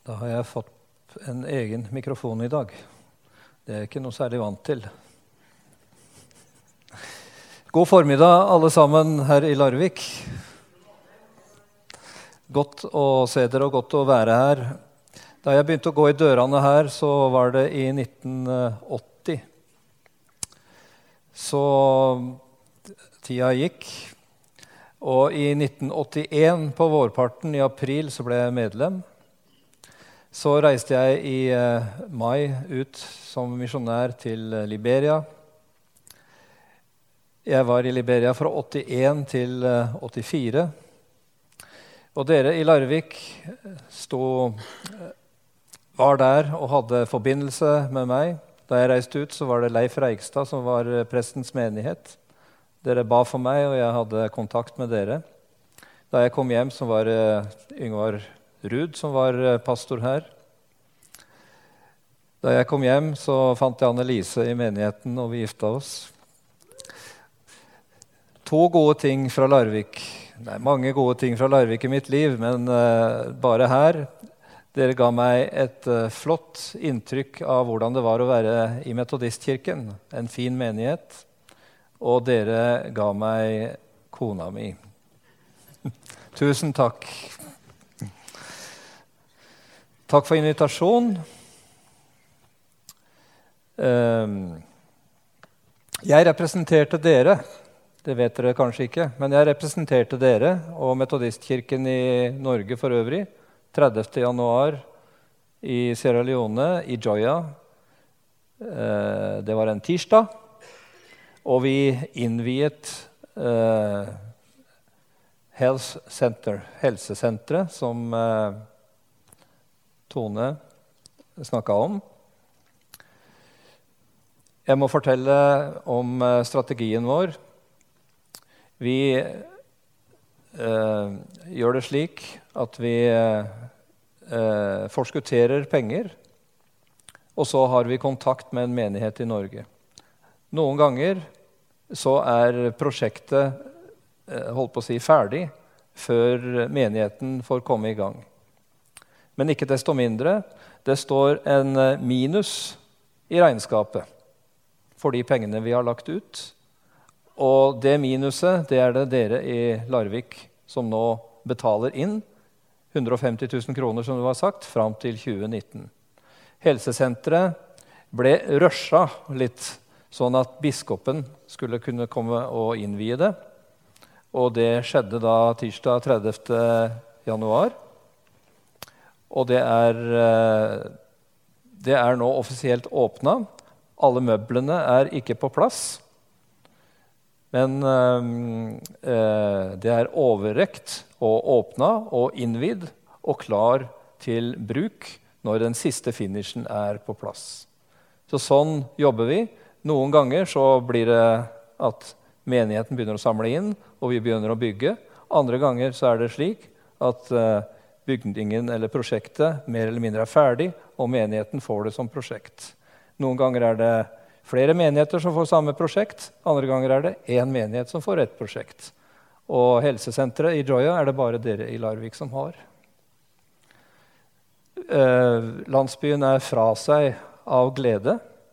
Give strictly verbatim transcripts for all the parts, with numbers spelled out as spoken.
Da har jeg fått en egen mikrofon i dag. Det er jeg ikke noe særlig vant til. God formiddag, alle sammen her i Larvik. Godt å se dere og godt å være her. Da jeg begynte å gå i dørene her, så var det i nitten åtti. Så tida gikk. Og i nitten åttien, på vårparten i april, så ble jeg medlem. Så reiste jeg i eh, mai ut som misjonær til Liberia. Jeg var i Liberia fra åttien til eh, åttifire. Og dere i Larvik stod, var der og hadde forbindelse med meg. Da jeg reiste ut, så var det Leif Reigstad som var prestens menighet. Dere ba for meg, og jeg hadde kontakt med dere. Da jeg kom hjem, så var det Yngvar Rud som var pastor her. Da jeg kom hjem, så fant jeg Annelise i menigheten, og vi gifta oss. To gode ting fra Larvik. Det er mange gode ting fra Larvik i mitt liv, men uh, bare her. Dere ga meg et uh, flott inntrykk av hvordan det var å være i Metodistkirken, en fin menighet. Og dere ga meg kona mi. Tusen takk. Takk for invitasjon. Jeg representerte dere, det vet dere kanskje ikke, men jeg representerte dere og Metodistkirken i Norge for øvrig, tredivte januar i Sierra Leone, i Joya. Det var en tirsdag, og vi innviet eh, Health Center, helsesenteret, som eh, Tone snakket om. Jeg må fortelle om uh, strategien vår. Vi uh, gjør det slik at vi uh, forskutterer penger, og så har vi kontakt med en menighet i Norge. Noen ganger så er prosjektet uh, holdt på å si ferdig før menigheten får komme i gang. Men ikke desto mindre, det står en minus i regnskapet for de pengene vi har lagt ut. Og det minuset, det er det dere i Larvik som nå betaler inn. hundre og femti tusen kroner, som det var sagt, fram til tjue nitten. Helsesenteret ble rusha litt, sånn at biskopen skulle kunne komme og innvie det. Og det skjedde da tirsdag tredivte januar. Og det er, det er nå offisielt åpna. Alle møblene er ikke på plass. Men eh, det er overrekt og åpna og innvidd og klar til bruk når den siste finishen er på plass. Så sånn jobber vi. Noen ganger så blir det at menigheten begynner å samle inn, og vi begynner å bygge. Andre ganger så er det slik at eh, bygningen eller prosjektet mer eller mindre er ferdig, og menigheten får det som prosjekt. Noen ganger er det flere menigheter som får samme prosjekt, andre ganger er det én menighet som får ett prosjekt. Og helsesenteret i Joya er det bare dere i Larvik som har. Eh, landsbyen er fra seg av glede.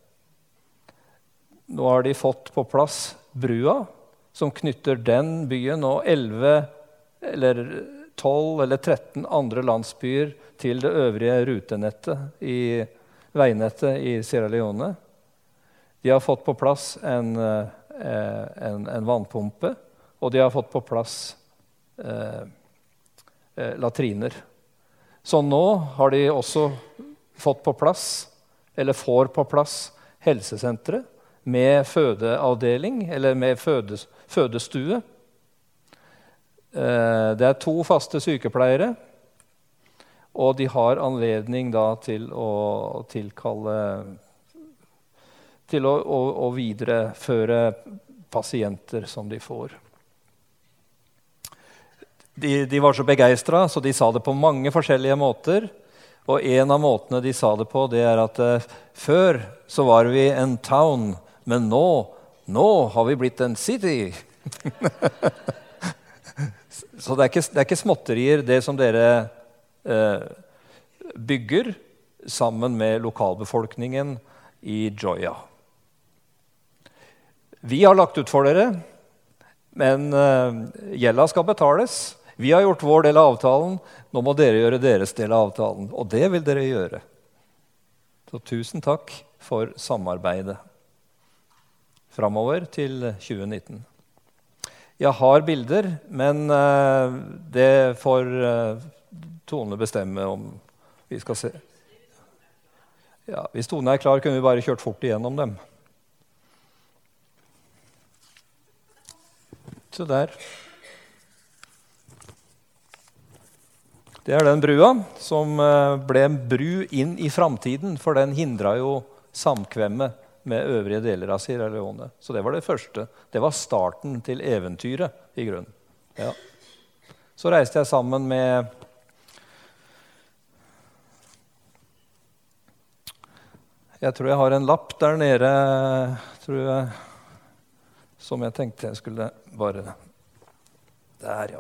Nå har de fått på plass brua, som knytter den byen og elleve eller tolv eller tretten andre landsbyer til det øvrige rutenettet i veinettet i Sierra Leone. De har fått på plass en, en, en vannpumpe, og de har fått på plass eh, latriner. Så nå har de også fått på plass, eller får på plass, helsesenteret med fødeavdeling, eller med fødes, fødestue. Det er to faste sykepleiere, og de har anledning da til å tilkalle, til å, å, å videreføre pasienter som de får. De, de var så begeistret, så de sa det på mange forskjellige måter. Og en av måtene de sa det på, det er at uh, før så var vi en town, men nå, nå har vi blitt en city. Så det er, ikke, det er ikke småtterier, det som dere eh, bygger sammen med lokalbefolkningen i Gioia. Vi har lagt ut for dere, men uh, gjelda skal betales. Vi har gjort vår del av avtalen, nå må dere gjøre deres del av avtalen. Og det vil dere gjøre. Så tusen takk for samarbeidet framover til tjue nitten. Jeg har bilder, men uh, det får uh, Tone bestemme om vi skal se. Ja, hvis Tone er klar, kunne vi bare kjørt fort igjennom dem. Så der. Det er den brua som ble en bru inn i framtiden, for den hindret jo samkvemmet med øvrige deler av Sierra Leone. Så det var det første. Det var starten til eventyret i grunnen. Ja. Så reiste jeg sammen med Jeg tror jeg har en lapp der nede, tror jeg, som jeg tenkte jeg skulle bare Der, ja.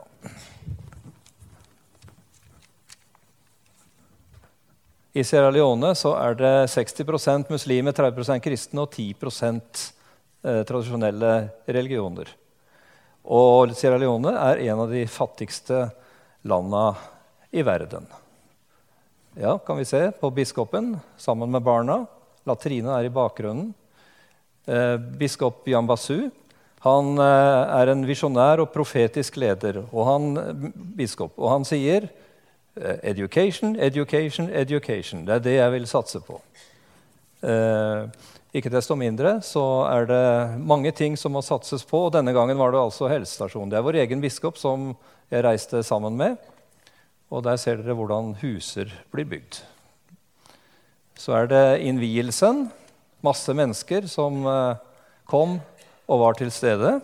I Sierra Leone så er det seksti prosent muslimer, tretti prosent kristne og ti prosent eh, tradisjonelle religioner. Og Sierra Leone er en av de fattigste landene i verden. Ja, kan vi se på biskopen sammen med barna. Latrina er i bakgrunnen. Eh, biskop Jan Basu, han eh, er en visjonær og profetisk leder, og han, biskop, og han sier education, education, education. Det er det jeg vil satse på. Eh, ikke desto mindre så er det mange ting som må satses på, og denne gangen var det altså helsestasjon. Det er vår egen biskop som jeg reiste sammen med, og der ser dere hvordan huser blir bygd. Så er det innvielsen, masse mennesker som eh, kom og var til stede.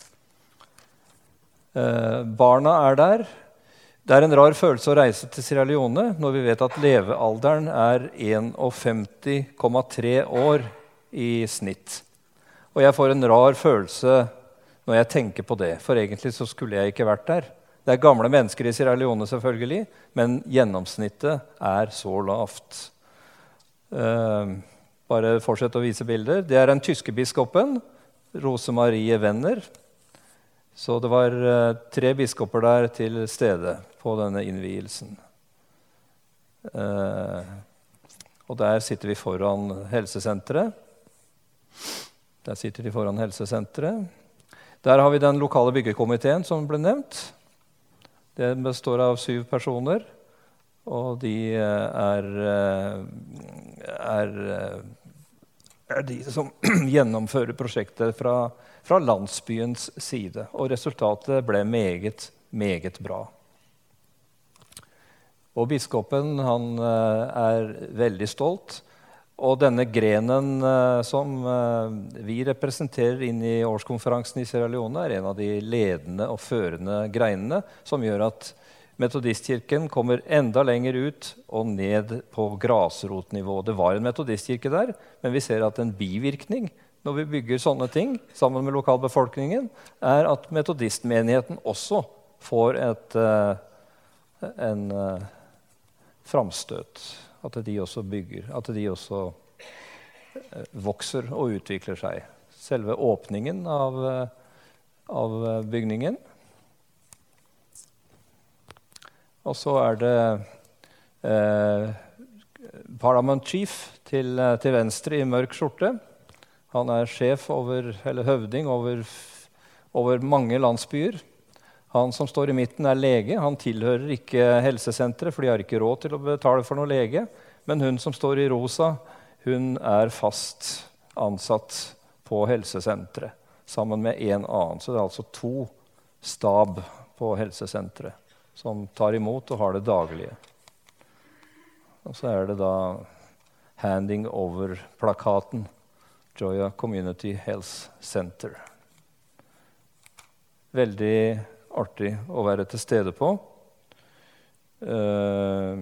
Eh, barna er der. Det er en rar følelse å reise til Sierra Leone når vi vet at levealderen er femtién komma tre år i snitt. Og jeg får en rar følelse når jeg tenker på det, for egentlig så skulle jeg ikke vært der. Det er gamle mennesker i Sierra Leone selvfølgelig, men gjennomsnittet er så lavt. Uh, bare fortsett å vise bilder. Det er den tyske biskopen, Rosemarie Wenner. Så det var uh, tre biskoper der til stede på denne innvielsen. Uh, og der sitter vi foran helsesenteret. Der sitter de foran helsesenteret. Der har vi den lokale byggekomiteen som ble nevnt. Den består av syv personer. Og de er, er, er de som gjennomfører prosjektet fra, fra landsbyens side. Og resultatet ble meget, meget bra. Og biskopen han er veldig stolt. Og denne grenen som vi representerer inn i årskonferansen i Sierra Leone, er en av de ledende og førende greinene som gjør at Metodistkirken kommer enda lenger ut og ned på grasrotnivå. Det var en metodistkirke der, men vi ser at en bivirkning når vi bygger sånne ting sammen med lokalbefolkningen, er at metodistmenigheten også får et, en framstøt. At de også bygger, at de også vokser og utvikler seg. Selve åpningen av, av bygningen. Og så er det eh, Parliament Chief til, til venstre i mørk skjorte. Han er sjef over, eller høvding over, over mange landsbyer. Han som står i midten er lege. Han tilhører ikke helsesenteret, for de har ikke råd til å betale for noe lege. Men hun som står i rosa, hun er fast ansatt på helsesenteret, sammen med en annen. Så det er altså to stab på helsesenteret som tar imot og har det daglige. Og så er det da handing over-plakaten, Gioia Community Health Center. Veldig artig å være til stede på. Uh,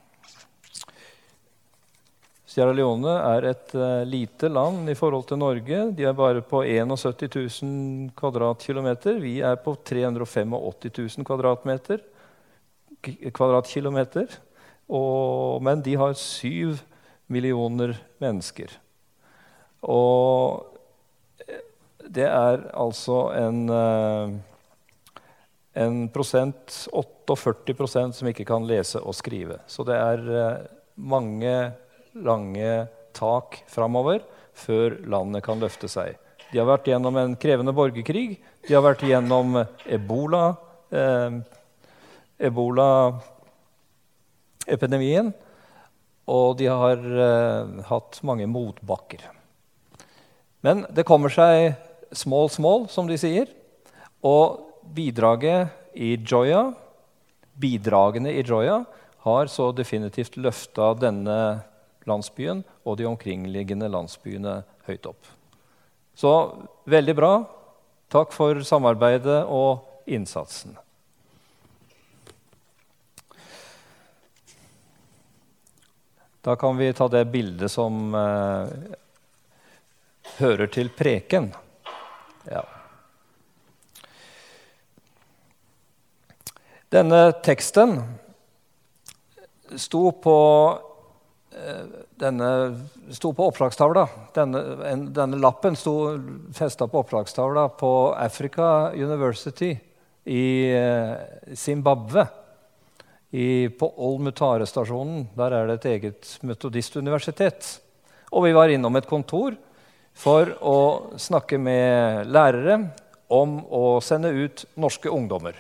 Sierra Leone er et uh, lite land i forhold til Norge. De er bare på syttién tusen kvadratkilometer. Vi er på tre hundre åttifem tusen kvadratmeter, kvadratkilometer. og, men de har syv millioner mennesker. Og det er altså en, en prosent, førtiåtte prosent som ikke kan lese og skrive. Så det er mange lange tak fremover før landet kan løfte seg. De har vært gjennom en krevende borgerkrig, de har vært gjennom ebola, eh, ebola-epidemien, og de har eh, hatt mange motbakker. Men det kommer seg small, small, som de sier, og bidraget i Gioia, bidragene i Gioia har så definitivt løftet denne landsbyen og de omkringliggende landsbyene høyt opp. Så veldig bra. Takk for samarbeidet og innsatsen. Da kan vi ta det bildet som eh, hører til preken. Ja. Denne teksten sto på, eh, denne, sto på oppslagstavla. Denne, en, denne lappen sto festet på oppslagstavla på Africa University i eh, Zimbabwe. I, på Ol-Mutare-stasjonen, der er det et eget metodistuniversitet. Og vi var innom et kontor for å snakke med lærere om å sende ut norske ungdommer.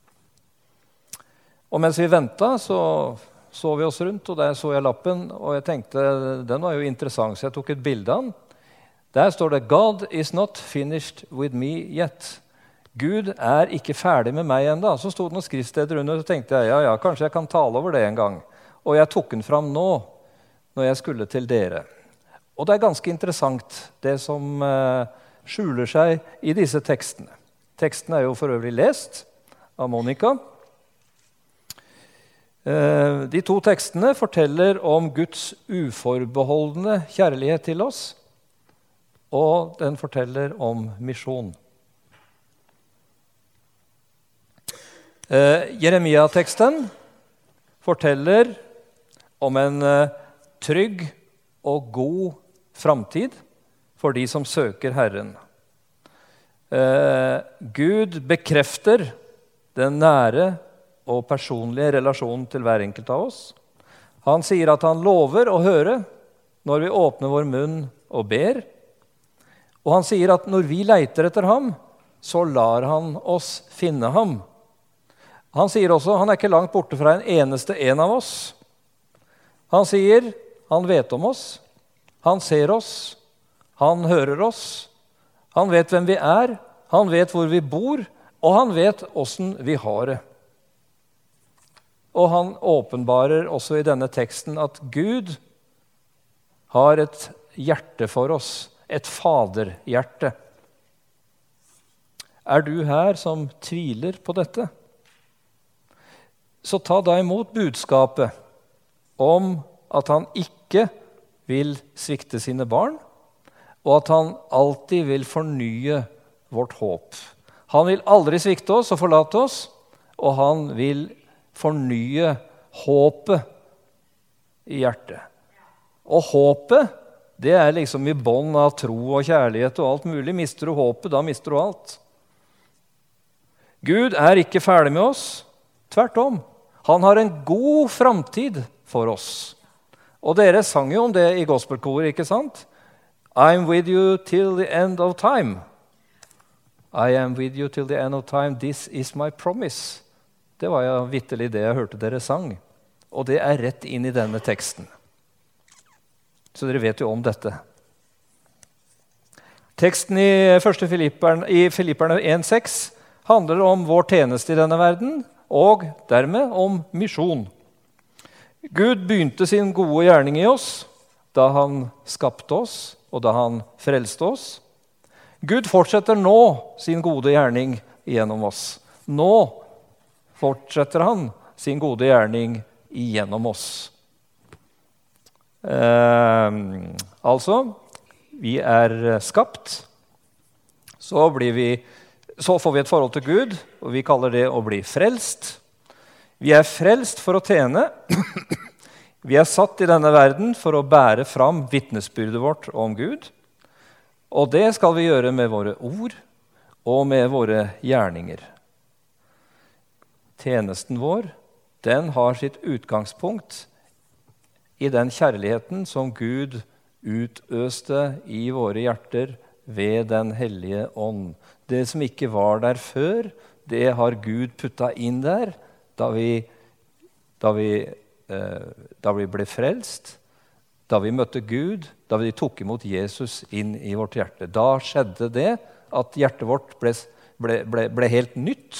Og mens vi ventet, så så vi oss rundt, og der så jeg lappen, og jeg tenkte, den var jo interessant, så jeg tok et bilde av den. Der står det, God is not finished with me yet. Gud er ikke ferdig med meg enda. Så stod det noen skriftsteder under, og så tenkte jeg, ja, ja, kanskje jeg kan tale over det en gang. Og jeg tok den fram nå, når jeg skulle til dere. Og det er ganske interessant, det som uh, skjuler seg i disse tekstene. Teksten er jo for øvrig lest av Monica. Uh, de to tekstene forteller om Guds uforbeholdne kjærlighet til oss, og den forteller om misjon. Uh, Jeremia-teksten forteller om en uh, trygg og god framtid for de som søker Herren. Uh, Gud bekrefter den nære og personlige relasjonen til hver enkelt av oss. Han sier at han lover å høre når vi åpner vår munn og ber. Og han sier at når vi leiter etter ham, så lar han oss finne ham. Han sier også, han er ikke langt borte fra en eneste en av oss. Han sier, han vet om oss, han ser oss, han hører oss, han vet hvem vi er, han vet hvor vi bor, og han vet hvordan vi har det. Og han åpenbarer også i denne teksten at Gud har et hjerte for oss, et faderhjerte. Er du her som tviler på dette? Så ta da imot budskapet om at han ikke vil svikte sine barn, og at han alltid vil fornye vårt håp. Han vil aldri svikte oss og forlate oss, og han vil fornye håpet i hjertet. Og håpet, det er liksom i bånd av tro og kjærlighet og alt mulig. Mister du håpet, da mister du alt. Gud er ikke ferdig med oss, tvert om. Han har en god framtid for oss. Og dere sang jo om det i gospelkoret, ikke sant? I'm with you till the end of time. I am with you till the end of time. This is my promise. Det var jo vitterlig det jeg hørte dere sang. Og det er rett inn i denne teksten. Så dere vet jo om dette. Teksten i første Filipperne, i Filipperne en seks handler om vår tjeneste i denne verden, og dermed om misjon. Gud begynte sin gode gjerning i oss da han skapte oss og da han frelste oss. Gud fortsetter nå sin gode gjerning gjennom oss. Nå fortsetter han sin gode gjerning gjennom oss. Eh, altså, vi er skapt, så blir vi Så får vi et forhold til Gud, og vi kaller det å bli frelst. Vi er frelst for å tjene. Vi er satt i denne verden for å bære fram vitnesbyrdet vårt om Gud. Og det skal vi gjøre med våre ord og med våre gjerninger. Tjenesten vår, den har sitt utgangspunkt i den kjærligheten som Gud utøste i våre hjerter ved den hellige ånd. Det som ikke var der før, det har Gud puttet inn der da vi, da vi Da vi ble frelst, da vi møtte Gud, da vi tok imot Jesus inn i vårt hjerte. Da skjedde det at hjertet vårt ble, ble, ble, ble helt nytt.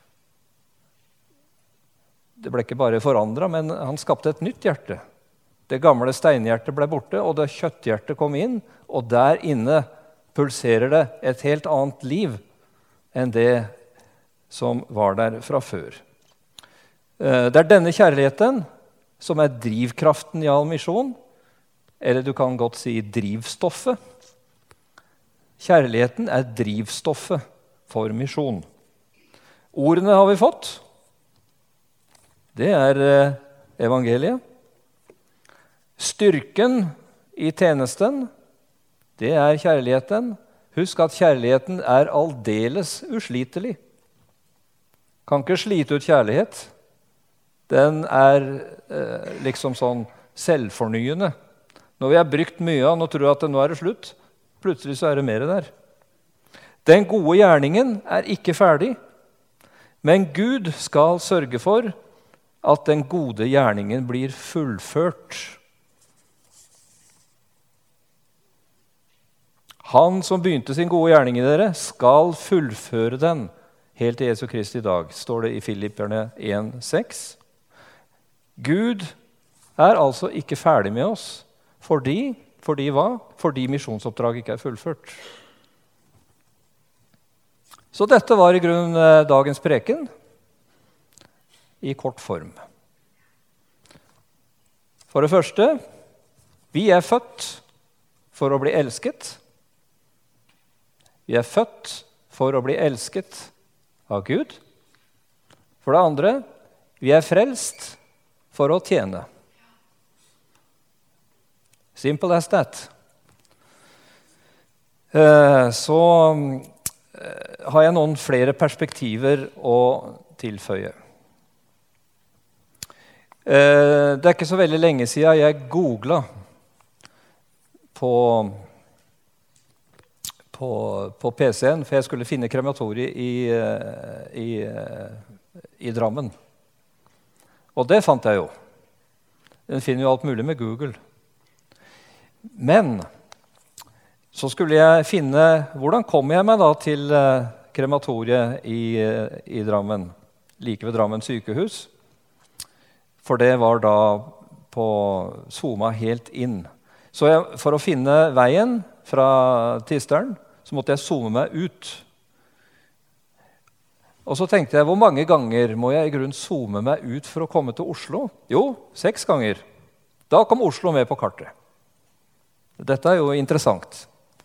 Det ble ikke bare forandret, men han skapte et nytt hjerte. Det gamle steinhjertet ble borte, og det kjøtthjertet kom inn, og der inne pulserer det et helt annet liv enn det som var der fra før. Det er denne kjærligheten som er drivkraften i all misjon, eller du kan godt si drivstoffet. Kjærligheten er drivstoffet for misjon. Ordene har vi fått. Det er evangeliet. Styrken i tjenesten, det er kjærligheten. Husk at kjærligheten er aldeles uslitelig. Kan ikke slite ut kjærlighet. Den er eh, liksom sånn selvfornyende. Når vi har brukt mye av den og tror at det nå er det slutt, plutselig så er det mer der. Den gode gjerningen er ikke ferdig, men Gud skal sørge for at den gode gjerningen blir fullført. Han som begynte sin gode gjerning i dere, skal fullføre den helt til Jesu Kristi dag, står det i Filipperne en seks. Gud er altså ikke ferdig med oss, fordi, fordi hva? Fordi misjonsoppdraget ikke er fullført. Så dette var i grunnen dagens preken, i kort form. For det første, vi er født for å bli elsket. Vi er født for å bli elsket av Gud. For det andre, vi er frelst for å tjene. Simple as that. Så har jeg noen flere perspektiver å tilføye. Det er ikke så veldig lenge siden jeg googlet på, på, på P C-en, for jeg skulle finne krematoriet i, i, i Drammen. Og det fant jeg jo. Den finner jo alt mulig med Google. Men så skulle jeg finne, hvordan kom jeg meg da til krematoriet i, i Drammen, like ved Drammen sykehus? For det var da på Soma helt inn. Så jeg, for å finne veien fra Tisteren, så måtte jeg zoome meg ut. Og så tenkte jeg, hvor mange ganger må jeg i grunn zoome meg ut for å komme til Oslo? Jo, seks ganger. Da kom Oslo med på kartet. Dette er jo interessant.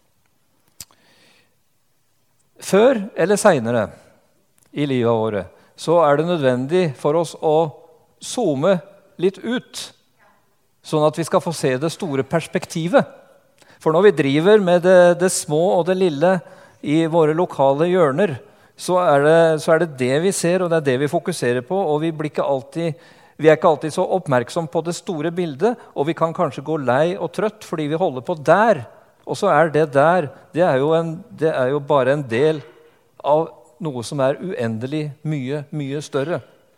Før eller senere i livet våre, så er det nødvendig for oss å zoome litt ut, sånn at vi skal få se det store perspektivet. For når vi driver med det, det små og det lille i våre lokale hjørner, Så er, det, så er det det vi ser, og det er det vi fokuserer på, og vi, blir ikke alltid, vi er ikke alltid så oppmerksom på det store bildet, og vi kan kanskje gå lei og trøtt fordi vi holder på der. Og så er det der, det er jo, en, det er jo bare en del av noe som er uendelig mye, mye større.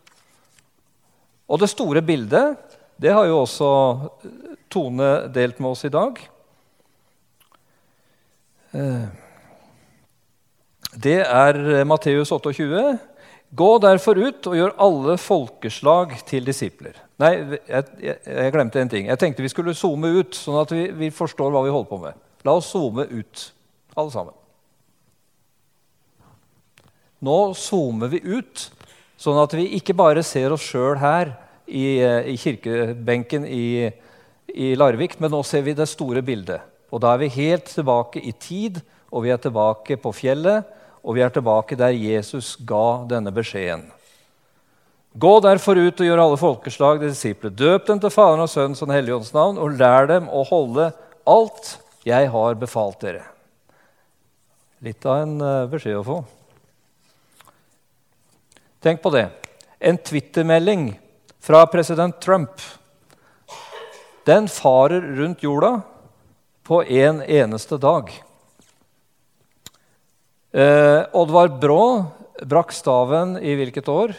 Og det store bildet, det har jo også Tone delt med oss i dag. Eh... Det er Matteus tjueåtte. Gå derfor ut og gjør alle folkeslag til disipler. Nei, jeg, jeg, jeg glemte en ting. Jeg tenkte vi skulle zoome ut, sånn at vi, vi forstår hva vi holder på med. La oss zoome ut, alle sammen. Nå zoomer vi ut, sånn at vi ikke bare ser oss selv her i, i kirkebenken i, i Larvik, men nå ser vi det store bildet. Og da er vi helt tilbake i tid, og vi er tilbake på fjellet, og vi er tilbake der Jesus ga denne beskjeden. Gå derfor ut og gjør alle folkeslag til disipler. Døp dem til Faderen og Sønnen og Den hellige ånds navn, og lær dem å holde alt jeg har befalt dere. Litt av en beskjed å få. Tenk på det. En Twitter-melding fra president Trump, den farer rundt jorda på en eneste dag. Eh, Oddvar Brå brakk staven i hvilket år?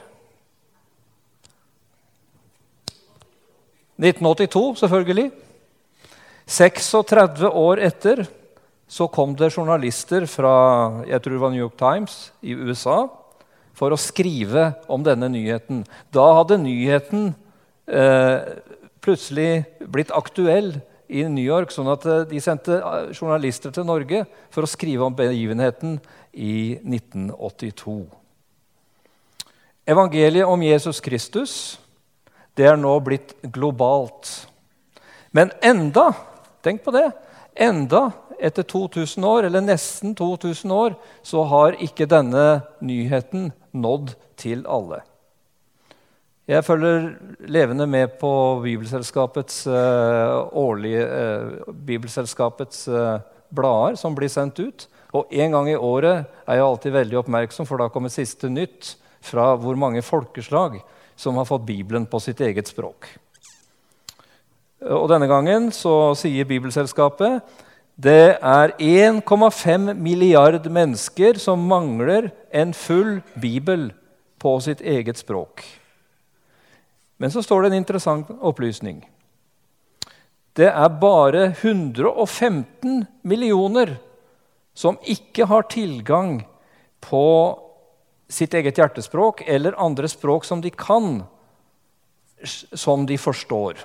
nitten åttito, selvfølgelig. seksogtredve år etter så kom det journalister fra, jeg tror det var New York Times i U S A, for å skrive om denne nyheten. Da hadde nyheten eh, plutselig blitt aktuell i New York, sånn at de sendte journalister til Norge for å skrive om begivenheten i nitten åttito. Evangeliet om Jesus Kristus, det er nå blitt globalt. Men enda, tenk på det, enda etter to tusen år, eller nesten to tusen år, så har ikke denne nyheten nådd til alle. Jeg følger levende med på Bibelselskapets uh, årlige uh, Bibelselskapets uh, blader som blir sendt ut. Og en gang i året er jeg alltid veldig oppmerksom, for da kommer siste nytt fra hvor mange folkeslag som har fått Bibelen på sitt eget språk. Og denne gangen så sier Bibelselskapet det er en komma fem milliard mennesker som mangler en full Bibel på sitt eget språk. Men så står det en interessant opplysning. Det er bare hundre og femten millioner som ikke har tilgang på sitt eget hjertespråk eller andre språk som de kan, som de forstår.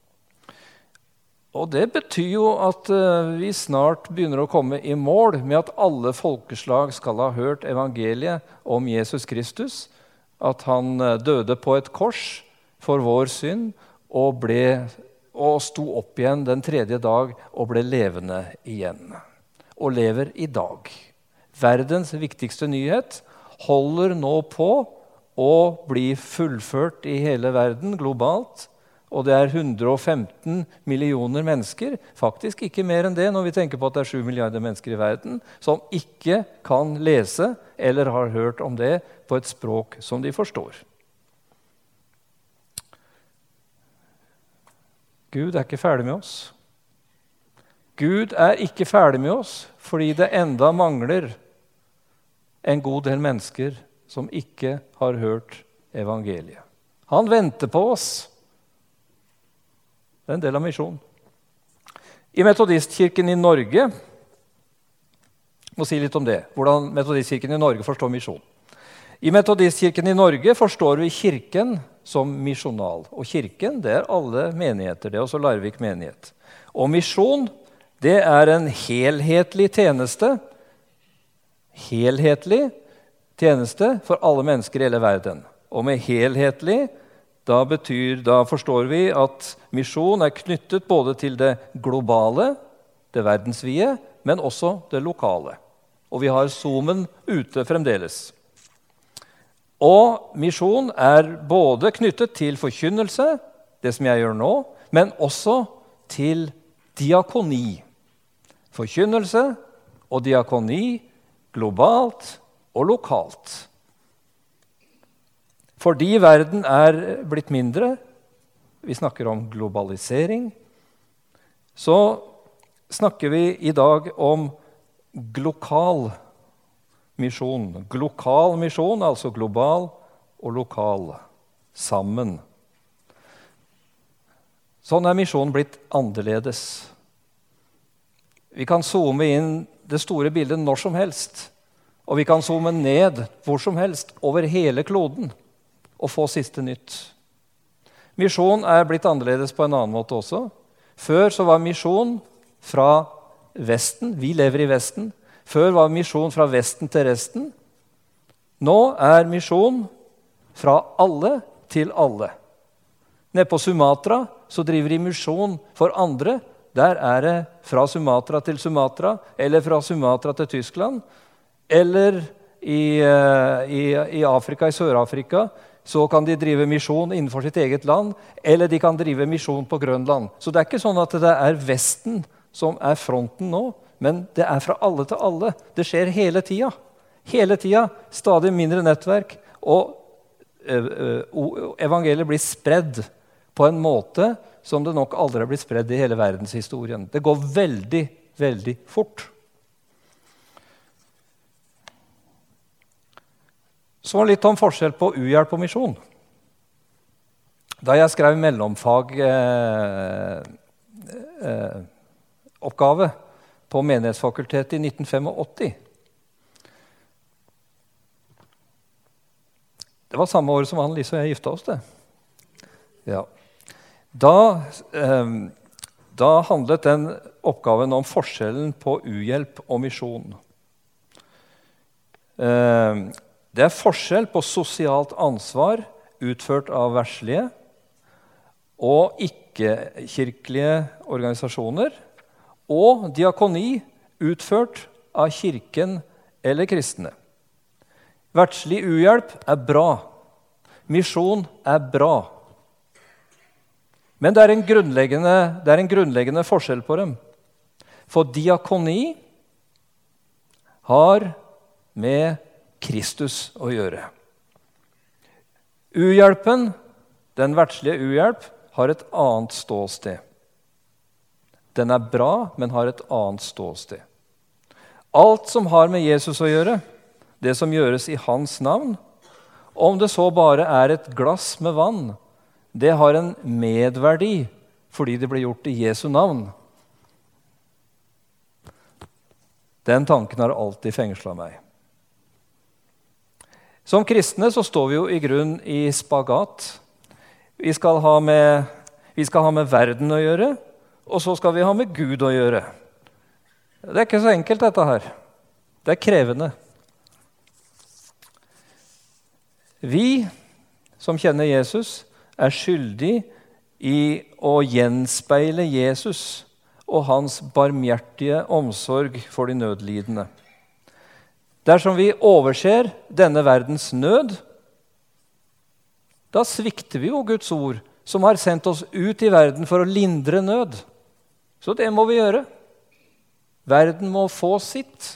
Og det betyr jo at uh, vi snart begynner å komme i mål med at alle folkeslag skal ha hørt evangeliet om Jesus Kristus, at han uh, døde på et kors for vår synd og, ble, og sto opp igjen den tredje dag og ble levende igjen. Og lever i dag. Verdens viktigste nyhet holder nå på å bli fullført i hele verden globalt, og det er hundre og femten millioner mennesker, faktisk ikke mer enn det når vi tenker på at det er sju milliarder mennesker i verden, som ikke kan lese eller har hørt om det på et språk som de forstår. Gud er ikke ferdig med oss. Gud er ikke ferdig med oss fordi det enda mangler en god del mennesker som ikke har hørt evangeliet. Han venter på oss. Det er en del av misjonen. I Metodistkirken i Norge, må si litt om det, hvordan Metodistkirken i Norge forstår misjon. I Metodistkirken i Norge forstår vi kirken som misjonal. Og kirken, det er alle menigheter, det er også Larvik menighet. Og misjon, det er en helhetlig tjeneste, helhetlig tjeneste for alle mennesker i hele verden. Og med helhetlig, da, betyr, da forstår vi at misjon er knyttet både til det globale, det verdensvide, men også det lokale. Og vi har zoomen ute fremdeles. Og misjon er både knyttet til forkynnelse, det som jeg gjør nå, men også til diakoni. Forkynnelse og diakoni globalt og lokalt. Fordi verden er blitt mindre, vi snakker om globalisering, så snakker vi i dag om glokal misjon. Glokal misjon, altså global og lokal, sammen. Sånn er misjonen blitt annerledes. Vi kan zoome inn det store bildet når som helst, og vi kan zoome ned hvor som helst over hele kloden og få siste nytt. Misjon er blitt annerledes på en annen måte også. Før så var misjon fra Vesten, vi lever i Vesten. Før var misjon fra Vesten til resten. Nå er misjon fra alle til alle. Nede på Sumatra så driver de misjon for andre. Der er det fra Sumatra til Sumatra, eller fra Sumatra til Tyskland, eller i, i, i Afrika, i Sør-Afrika, så kan de drive misjon innenfor sitt eget land, eller de kan drive misjon på Grønland. Så det er ikke sånn at det er Vesten som er fronten nå, men det er fra alle til alle. Det skjer hele tida. Hele tida, stadig mindre nettverk, og evangeliet blir spredd på en måte som det nok aldri har blitt spredd i hele verdenshistorien. Det går veldig, veldig fort. Så litt om forskjell på uhjelp og misjon. Da jeg skrev mellomfag eh, eh, oppgave på Menighetsfakultetet i nitten åttifem. Det var samme år som Anne-Lise og jeg gifta oss, det. Ja. Da, eh, da handlet den oppgaven om forskjellen på uhjelp og misjon. Eh, Det er forskjell på sosialt ansvar utført av verslige og ikke-kirkelige organisasjoner, og diakoni utført av kirken eller kristne. Verdslig uhjelp er bra. Misjon er bra. Men det er en grunnleggende, det er en grunnleggende forskjell på dem. For diakoni har med Kristus å gjøre. Uhjelpen, den verdslige uhjelp, har et annet ståsted. Den er bra, men har et annet ståsted. Alt som har med Jesus å gjøre, det som gjøres i hans navn, om det så bare er et glass med vann, det har en medverdi fordi det blir gjort i Jesu navn. Den tanken har alltid fengslet meg. Som kristne så står vi jo i grunn i spagat. Vi skal ha med, vi skal ha med verden å gjøre, og så skal vi ha med Gud å gjøre. Det er ikke så enkelt, dette her. Det er krevende. Vi som kjenner Jesus, er skyldig i å gjenspeile Jesus og hans barmhjertige omsorg for de nødlidende. Dersom vi overser denne verdens nød, da svikter vi jo Guds ord, som har sendt oss ut i verden for å lindre nød. Så det må vi gjøre. Verden må få sitt.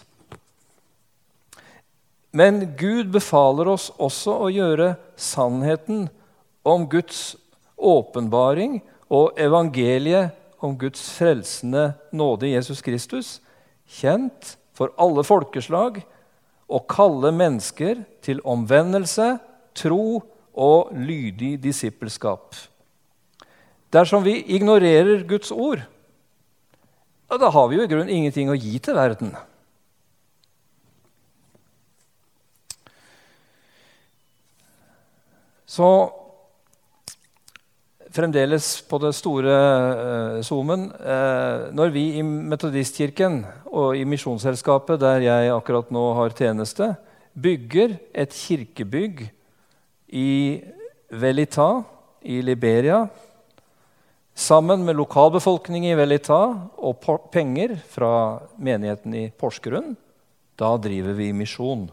Men Gud befaler oss også å gjøre sannheten om Guds åpenbaring og evangeliet om Guds frelsende nåde i Jesus Kristus kjent for alle folkeslag, og kalle mennesker til omvendelse, tro og lydig disippelskap. Dersom vi ignorerer Guds ord, da har vi jo i grunnen ingenting å gi til verden. Så fremdeles på det store uh, zoomen, uh, når vi i Metodistkirken og i Misjonsselskapet, der jeg akkurat nå har tjeneste, bygger et kirkebygg i Velita i Liberia, sammen med lokalbefolkning i Velita og penger fra menigheten i Porsgrunn, da driver vi misjon.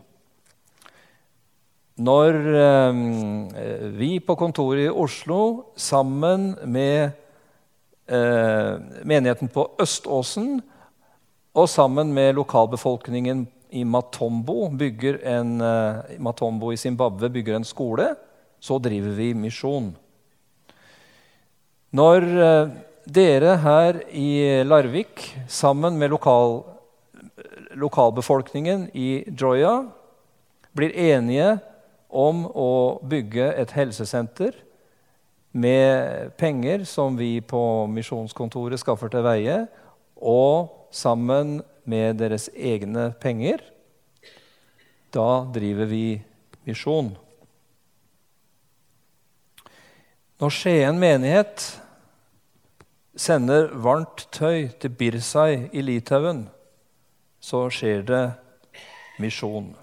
Når eh, vi på kontoret i Oslo sammen med eh, menigheten på Øståsen og sammen med lokalbefolkningen i Matombo, bygger en, eh, Matombo i Zimbabwe bygger en skole, så driver vi misjon. Når eh, dere her i Larvik sammen med lokal, lokalbefolkningen i Joya blir enige om å bygge et helsesenter med penger som vi på misjonskontoret skaffer til veie, og sammen med deres egne penger, da driver vi misjon. Når Skien menighet sender varmt tøy til Birsai i Litauen, så skjer det misjon.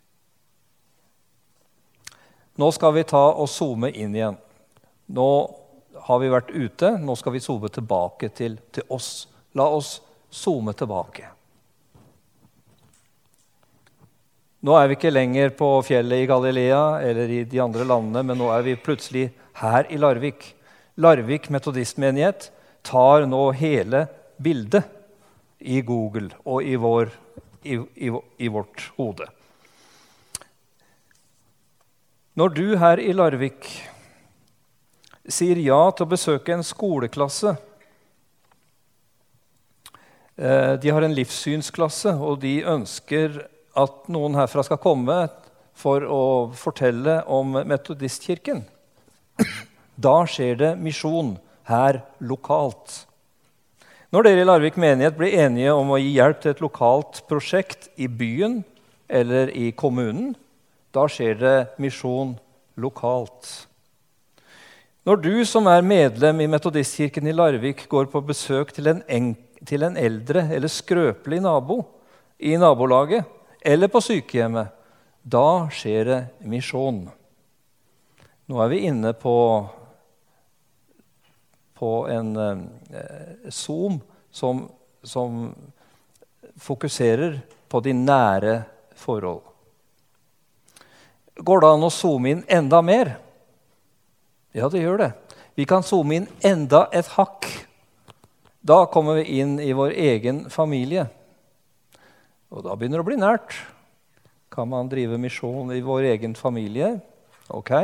Nå skal vi ta og zoome inn igjen. Nå har vi vært ute, nå skal vi zoome tilbake til, til oss. La oss zoome tilbake. Nå er vi ikke lenger på fjellet i Galilea eller i de andre landene, men nå er vi plutselig her i Larvik. Larvik metodistmenighet tar nå hele bildet i Google og i, vår, i, i, i vårt hode. Når du her i Larvik sier ja til å besøke en skoleklasse, de har en livssynsklasse, og de ønsker at noen herfra skal komme for å fortelle om metodistkirken, da skjer det misjon her lokalt. Når dere i Larvik menighet blir enige om å gi hjelp til et lokalt prosjekt i byen eller i kommunen, da skjer det misjon lokalt. Når du som er medlem i metodistkirken i Larvik går på besøk til en, en, til en eldre eller skrøpelig nabo i nabolaget eller på sykehjemmet, da skjer det misjon. Nå er vi inne på, på en eh, Zoom som, som fokuserer på de nære forhold. Går det an å zoome inn enda mer? Ja, det gjør det. Vi kan zoome inn enda et hakk. Da kommer vi inn i vår egen familie. Og da begynner det å bli nært. Kan man drive misjon i vår egen familie? Ok.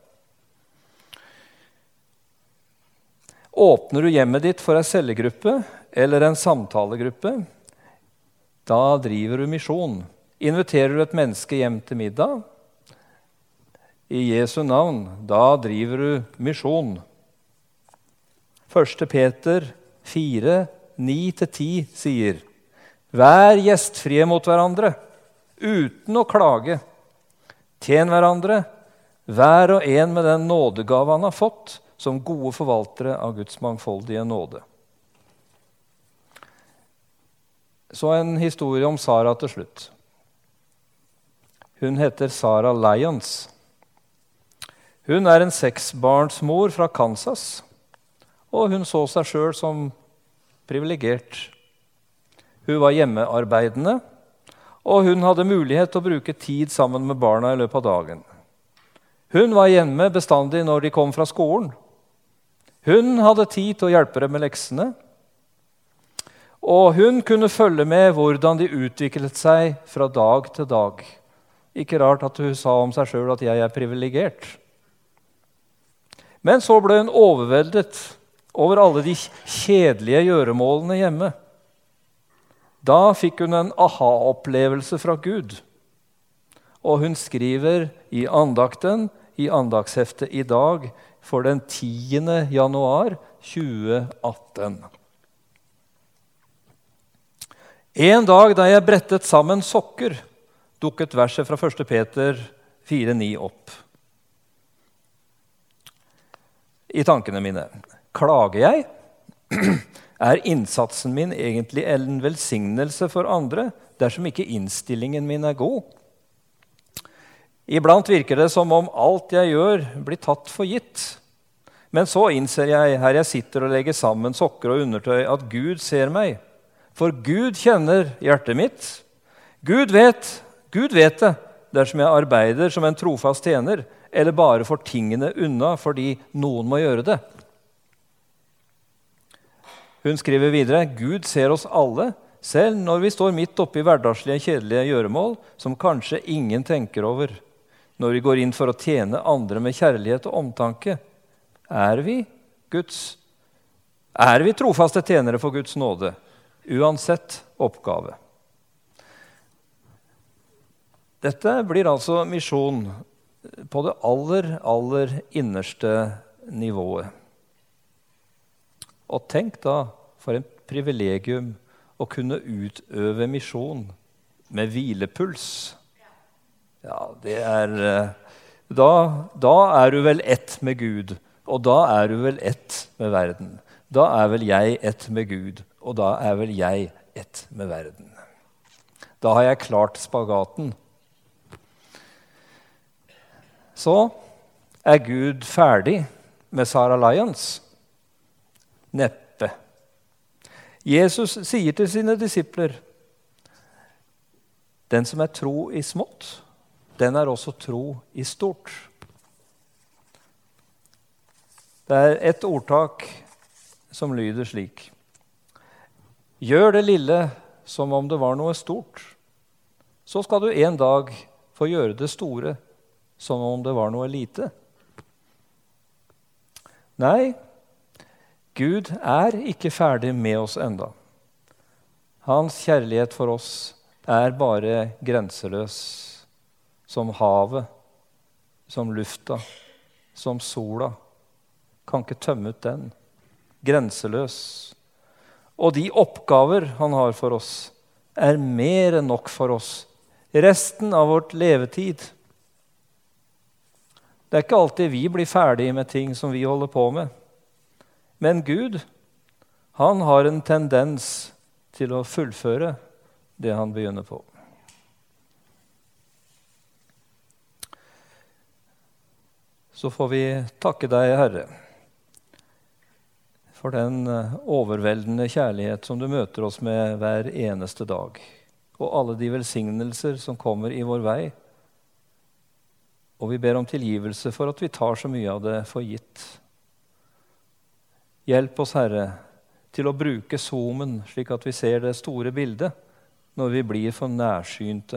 Åpner du hjemmet ditt for en cellegruppe eller en samtalegruppe, da driver du misjon. Inviterer du et menneske hjem til middag, i Jesu navn, da driver du misjon. Første Peter fire, ni til ti sier: Vær gjestfrie mot hverandre, uten å klage. Tjen hverandre, hver og en med den nådegave han har fått, som gode forvaltere av Guds mangfoldige nåde. Så en historie om Sara til slutt. Hun heter Sarah Lyons. Hun er en seksbarnsmor fra Kansas, og hun så seg selv som privilegert. Hun var hjemmearbeidende, og hun hadde mulighet til å bruke tid sammen med barna i løpet av dagen. Hun var hjemme bestandig når de kom fra skolen. Hun hadde tid til å hjelpe dem med leksene, og hun kunne følge med hvordan de utviklet seg fra dag til dag. Ikke rart at hun sa om seg selv at jeg er privilegert. Men så ble hun overveldet over alle de kjedelige gjøremålene hjemme. Da fikk hun en aha-opplevelse fra Gud. Og hun skriver i andakten, i andaksheftet i dag, for den tiende januar tjue atten. En dag da jeg brettet sammen sokker, dukket verset fra første Peter fire ni opp. I tankene mine. Klager jeg? Er innsatsen min egentlig en velsignelse for andre, dersom ikke innstillingen min er god? Iblant virker det som om alt jeg gjør blir tatt for gitt. Men så innser jeg, her jeg sitter og legger sammen sokker og undertøy, at Gud ser meg. For Gud kjenner hjertet mitt. Gud vet, Gud vet det, dersom jeg arbeider som en trofast tjener, eller bare får tingene unna fordi noen må gjøre det. Hun skriver videre: Gud ser oss alle, selv når vi står midt oppe i hverdagslige, kjedelige gjøremål, som kanskje ingen tenker over. Når vi går inn for å tjene andre med kjærlighet og omtanke, er vi Guds, er vi trofaste tjenere for Guds nåde, uansett oppgave. Dette blir altså misjon på det aller, aller innerste nivået. Og tenk da for en privilegium å kunne utøve misjon med hvilepuls. Ja, det er da, da er du vel ett med Gud, og da er du vel ett med verden. Da er vel jeg ett med Gud, og da er vel jeg ett med verden. Da har jeg klart spagaten. Så er Gud ferdig med Sarah Lyons? Neppe. Jesus sier til sine disipler: Den som er tro i smått, den er også tro i stort. Det er et ordtak som lyder slik: gjør det lille som om det var noe stort, så skal du en dag få gjøre det store som om det var noe lite. Nei, Gud er ikke ferdig med oss enda. Hans kjærlighet for oss er bare grenseløs, som havet, som lufta, som sola. Kan ikke tømme ut den. Grenseløs. Og de oppgaver han har for oss, er mer enn nok for oss. Resten av vårt levetid. Det er ikke alltid vi blir ferdige med ting som vi holder på med. Men Gud, han har en tendens til å fullføre det han begynner på. Så får vi takke deg, Herre, for den overveldende kjærlighet som du møter oss med hver eneste dag, og alle de velsignelser som kommer i vår vei. Og vi ber om tilgivelse for at vi tar så mye av det for gitt. Hjelp oss, Herre, til å bruke zoomen slik at vi ser det store bildet når vi blir for nærsynte.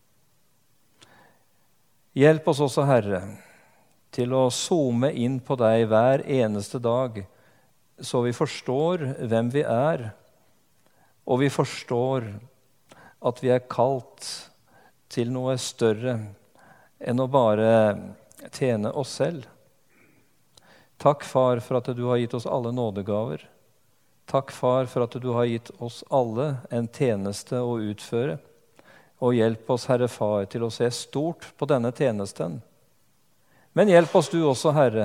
Hjelp oss også, Herre, til å zoome inn på deg hver eneste dag, så vi forstår hvem vi er, og vi forstår at vi er kalt til noe større enn å bare tjene oss selv. Takk, Far, for at du har gitt oss alle nådegaver. Takk, Far, for at du har gitt oss alle en tjeneste å utføre. Og hjelp oss, Herre Far, til å se stort på denne tjenesten. Men hjelp oss du også, Herre,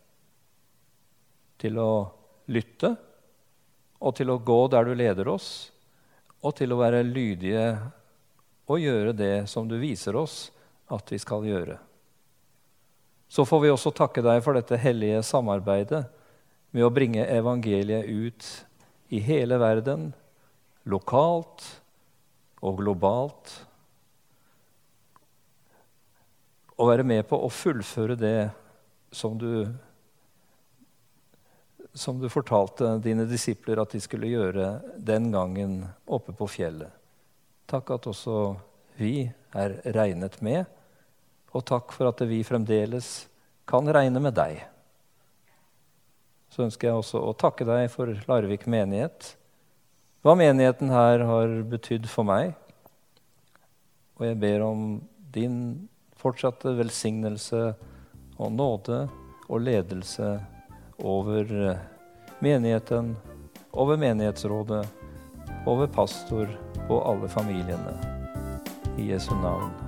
til å lytte, og til å gå der du leder oss, og til å være lydige og gjøre det som du viser oss at vi skal gjøre. Så får vi også takke deg for dette hellige samarbeidet med å bringe evangeliet ut i hele verden, lokalt og globalt, og være med på å fullføre det som du, som du fortalte dine disipler at de skulle gjøre den gangen oppe på fjellet. Takk at også vi er regnet med, og takk for at vi fremdeles kan regne med deg. Så ønsker jeg også å takke deg for Larvik menighet, hva menigheten her har betydd for meg. Og jeg ber om din fortsatte velsignelse og nåde og ledelse over menigheten, over menighetsrådet, over pastor og alle familiene. I Jesu navn.